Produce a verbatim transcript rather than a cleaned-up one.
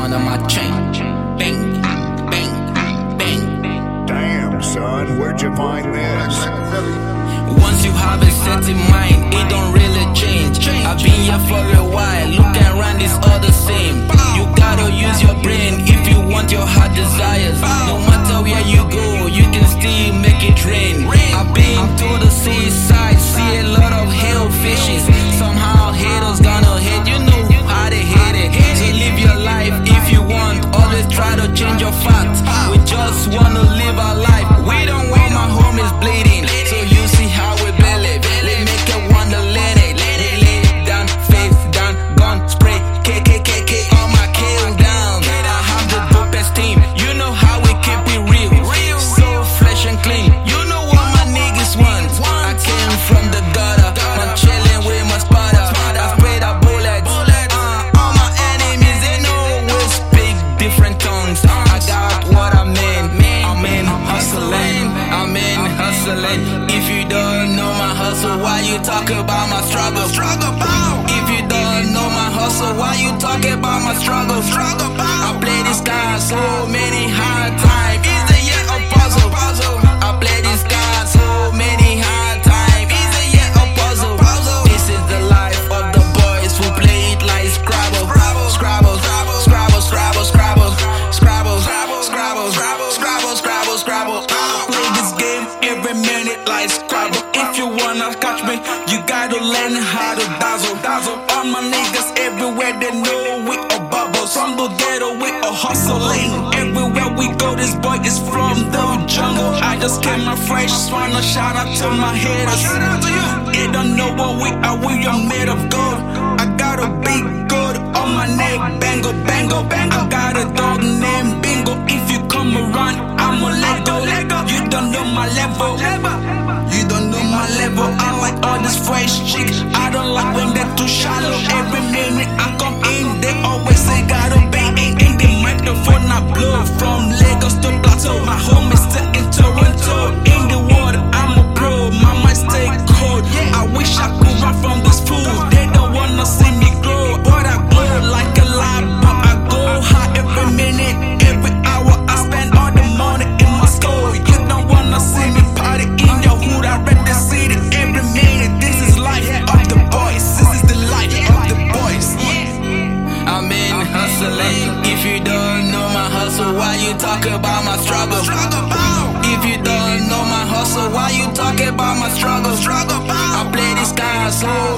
under my chain. Bang, bang, bang. Damn, son, where'd you find this? Once you have a set in mind, it don't really change. I've been here for a while, looking around, it's all the same. You gotta use your brain if you want your heart desires. No matter where you go, you can still make it rain. I've been to the seaside, see a lot of hell fishes. Somehow haters gonna hate, you know how they hate it. So live your life if you want, always try to change your facts. We just wanna live our life, we don't want my homies bleeding. So you see how we believe, we make it wonderland. We lay down, face down, gun spray, K K K K on my kill down. I have the dopest team, you know how we keep it real, so fresh and clean. You know what my niggas want. I came from the gutter, I'm chilling with my spotter. I sprayed a bullet. Uh, all my enemies, they know we speak different tongues. I got what I mean, I'm in hustling, I'm in hustling. If you don't know my hustle, why you talk about my struggle? If you don't know my hustle, why you talk about my struggle? I play this guy so many hard times. Is it yet a puzzle? I play this guy so many hard times. Is it yet a puzzle? This is the life of the boys who play it like Scrabble. Scrabble, Scrabble, Scrabble, Scrabble, Scrabble, Scrabble, Scrabble, Scrabble, Scrabble, Scrabble. I play this game every minute like Scrabble. If you wanna catch me, you gotta learn how to dazzle. Dazzle. All my niggas everywhere, they know we a bubble. From the ghetto, we a hustling. Everywhere we go, this boy is from the jungle. I just came my fresh, wanna shout out to my haters. They don't know what we are, we are made of gold. I got a big gold on my neck, bango, bango, bango. I got a dog named Bingo. If you come around, I'ma let go. You don't know my level. You don't know my level. I like all this fresh chick. I don't like when they're too shallow. Every minute I come in, they always say gotta be in, in the microphone. I blow from Lagos to Plateau. My home is still in Toronto. In the water, I'm a pro. My mind stay cold. I wish I could run from this fool. They don't wanna see me grow, but I glow like a light bulb. I go high every minute, every hour. I spend all the money in my school. You don't wanna see me party in your hood. I rep the city every minute. This is life of the boys. This is the life of the boys. I'm in hustling. If you don't know my hustle, why you talk about my struggle? If you don't know my hustle, why you talk about my struggle? I play this guy so